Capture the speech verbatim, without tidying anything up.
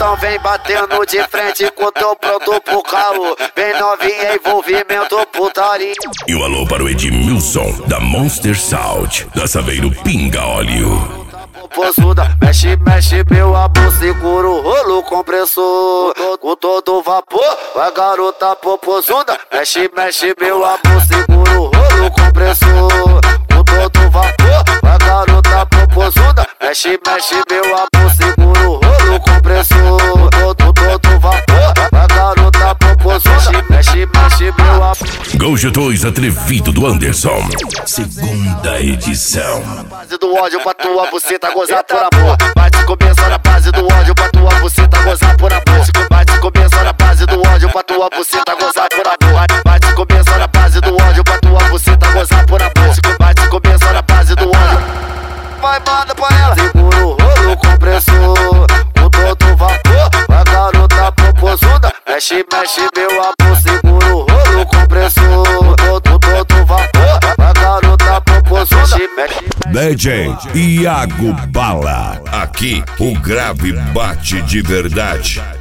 Então vem batendo de frente com teu pronto pro caô. Vem novinha, envolvimento, putaria. E um alô para o Edmilson, da Monster Salt, da Saveiro Pinga Óleo. Posuda, mexe, mexe, meu amor, segura o rolo compressor. Com todo vapor, vai garota popozuda. Mexe, mexe, meu amor, segura o rolo compressor. Com todo vapor, vai garota popozuda. Mexe, mexe, meu amor, segura o rolo compressor. Todo, todo vapor, vai garota popozuda. Mexe, mexe, meu amor. Gol G dois Atrevido do Anderson, segunda edição. Base do ódio pra tua buceta gozar por amor. Bate começar na base do ódio pra tua buceta gozar por amor. Bate começar na base do ódio pra tua buceta gozar por amor. Bate começar na base do ódio pra tua buceta gozar por amor. Bate começar na base do ódio. Vai, manda pra ela. Segura o rolo compressor. Com todo vapor, vai garota popozuda. Mexe, mexe, meu amor, segura o rolo compressor. Todo, todo vapor, vai garota popozuda. Mexe, D J Iago Bala. Aqui o grave bate de verdade.